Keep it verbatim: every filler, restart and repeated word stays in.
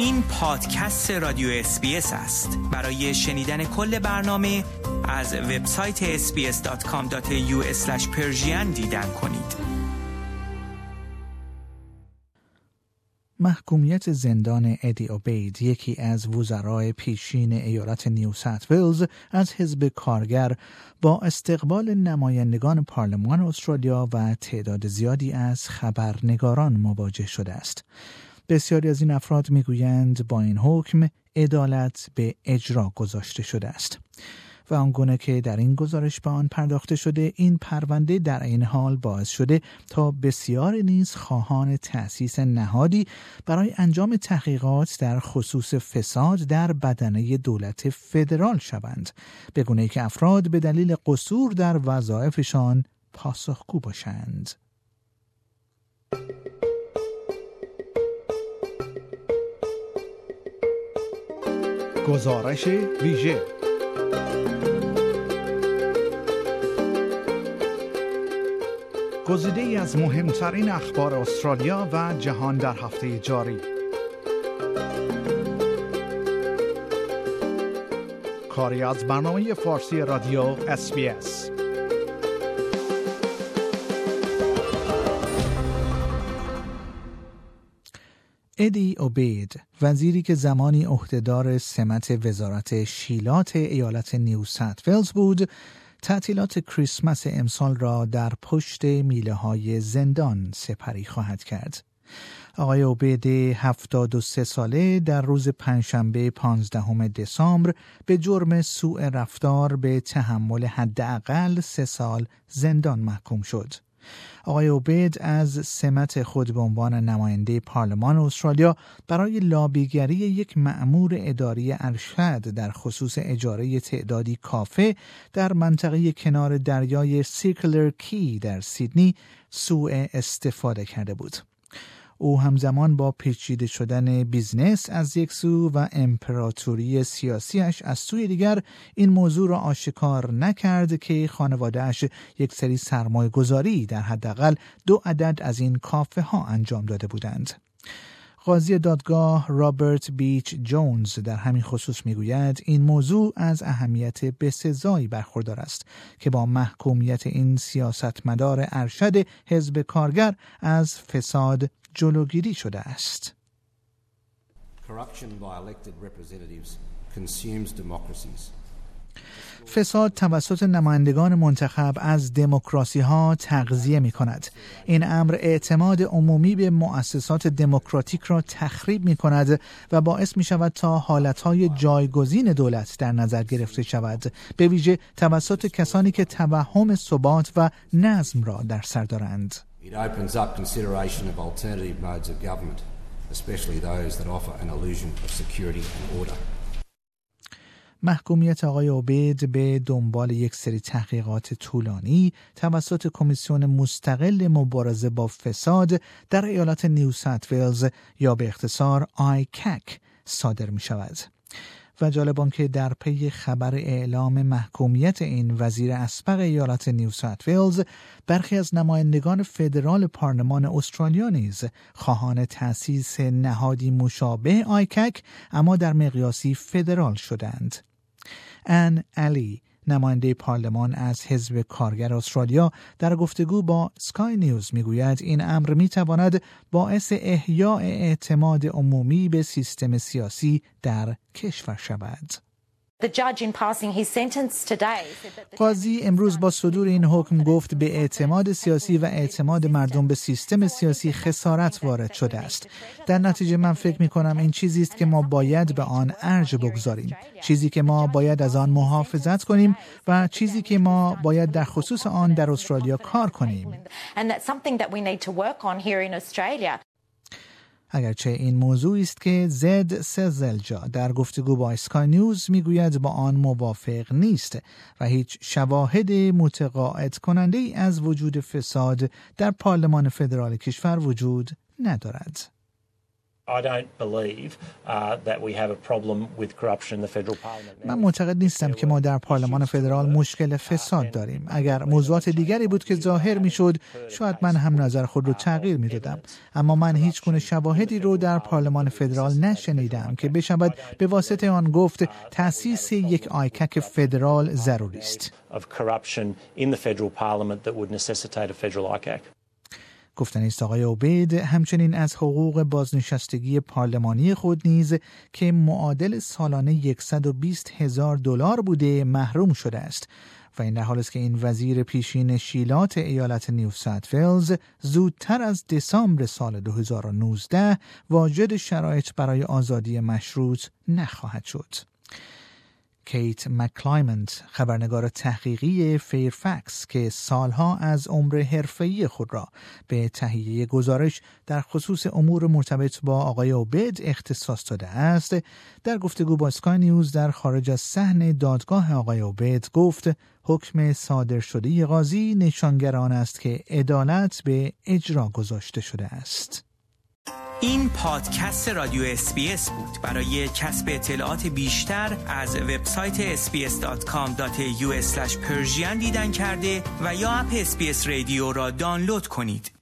این پادکست رادیو اس بی اس است. برای شنیدن کل برنامه از وبسایت اس بی اس دات کام دات ای یو اسلش پرژین دیدن کنید. محکومیت زندان ادی اوبید، یکی از وزرای پیشین ایالت نیو ساوت ولز از حزب کارگر، با استقبال نمایندگان پارلمان استرالیا و تعداد زیادی از خبرنگاران مواجه شده است. بسیاری از این افراد میگویند با این حکم عدالت به اجرا گذاشته شده است و آنگونه که در این گزارش به آن پرداخته شده، این پرونده در این حال باعث شده تا بسیاری نیز خواهان تأسیس نهادی برای انجام تحقیقات در خصوص فساد در بدنه دولت فدرال شوند، به گونه‌ای که افراد به دلیل قصور در وظایفشان پاسخگو باشند. گزارش ویژه گزیده‌ای از مهمترین اخبار استرالیا و جهان در هفته جاری. کاری از برنامه فارسی رادیو اس بی اس. ادی اوبید، وزیری که زمانی عهدهدار سمت وزارت شیلات ایالت نیو ساوت ولز بود، تعطیلات کریسمس امسال را در پشت میله های زندان سپری خواهد کرد. آقای اوبید هفتاد و سه ساله در روز پنجشنبه پانزدهم دسامبر به جرم سوء رفتار به تحمل حداقل سه سال زندان محکوم شد. آقای اوبید از سمت خود به عنوان نماینده پارلمان استرالیا برای لابیگری یک مأمور اداری ارشد در خصوص اجاره تعدادی کافه در منطقه کنار دریای سیرکلر کی در سیدنی سوء استفاده کرده بود. او همزمان با پیچیده شدن بیزنس از یک سو و امپراتوری سیاسیش از سوی دیگر این موضوع را آشکار نکرد که خانواده‌اش یک سری سرمایه گذاری در حداقل دو عدد از این کافه ها انجام داده بودند. قاضی دادگاه رابرت بیچ جونز در همین خصوص میگوید این موضوع از اهمیت بسزایی برخوردار است که با محکومیت این سیاستمدار ارشد حزب کارگر از فساد جلوگیری شده است. فساد توسط نمایندگان منتخب از دموکراسی ها تغذیه می کند. این امر اعتماد عمومی به مؤسسات دموکراتیک را تخریب می کند و باعث می شود تا حالتهای جایگزین دولت در نظر گرفته شود، به ویژه توسط کسانی که توهم ثبات و نظم را در سر دارند. It opens up consideration of alternative modes of government, especially those that offer an illusion of security and order. محکومیت آقای اوبید به دنبال یک سری تحقیقات طولانی توسط کمیسیون مستقل مبارزه با فساد در ایالت نیو ساوت ولز یا به اختصار آی کک صادر می شود. و جالب آن که در پی خبر اعلام محکومیت این وزیر اسبق ایالت نیو ساوت ولز، برخی از نمایندگان فدرال پارلمان استرالیا نیز خواهان تأسیس نهادی مشابه آیکک اما در مقیاسی فدرال شدند. ان علی، نماینده پارلمان از حزب کارگر استرالیا، در گفتگو با سکای نیوز میگوید این امر میتواند باعث احیاء اعتماد عمومی به سیستم سیاسی در کشور شود. قاضی امروز با صدور این حکم گفت به اعتماد سیاسی و اعتماد مردم به سیستم سیاسی خسارت وارد شده است. در نتیجه من فکر می کنم این چیزی است که ما باید به آن ارج بگذاریم، چیزی که ما باید از آن محافظت کنیم و چیزی که ما باید در خصوص آن در استرالیا کار کنیم. اگرچه این موضوعی است که زد سزلجا در گفتگو با اسکای نیوز میگوید با آن موافق نیست و هیچ شواهد متقاعد کننده ای از وجود فساد در پارلمان فدرال کشور وجود ندارد. I don't believe uh, that we have a problem with corruption in the federal parliament. من معتقد نیستم که ما در پارلمان فدرال مشکل فساد داریم. اگر موضوعات دیگری بود که ظاهر میشد شاید من هم نظر خود رو تغییر میدادم، اما من هیچ گونه شواهدی رو در پارلمان فدرال نشنیدم که بشود به واسطه آن گفت تأسیس یک آیکک فدرال ضروری است. گفتن است آقای عبید همچنین از حقوق بازنشستگی پارلمانی خود نیز که معادل سالانه صد و بیست هزار دلار بوده محروم شده است و این در حالی است که این وزیر پیشین شیلات ایالت نیو ساوت ولز زودتر از دسامبر سال دو هزار و نوزده واجد شرایط برای آزادی مشروط نخواهد شد. کیت مکلایمنت، خبرنگار تحقیقی فیرفکس که سالها از عمر حرفه‌ای خود را به تهیه گزارش در خصوص امور مرتبط با آقای عبید اختصاص داده است، در گفتگو با اسکای نیوز در خارج از صحن دادگاه آقای عبید گفت حکم صادر شده قاضی نشانگر آن است که عدالت به اجرا گذاشته شده است. این پادکست رادیو اس بی اس بود. برای کسب اطلاعات بیشتر از وبسایت اس بی اس دات کام دات ای یو اسلش پرژین دیدن کرده و یا اپ اس بی اس رادیو را دانلود کنید.